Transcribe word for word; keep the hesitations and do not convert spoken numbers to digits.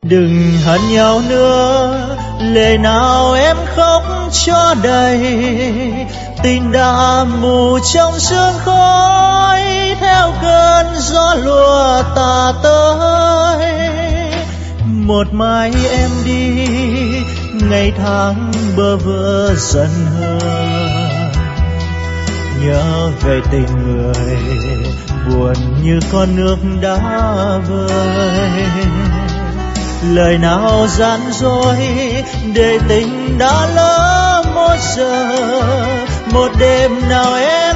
Đừng hận nhau nữa, lệ nào em khóc cho đầy. Tình đã mù trong sương khói, theo cơn gió lùa tà tới. Một mai em đi, ngày tháng bơ vơ dần hơn. Nhớ về tình người, buồn như con nước đã vơi. Lời nào gian dối, để tình đã lỡ một giờ. Một đêm nào em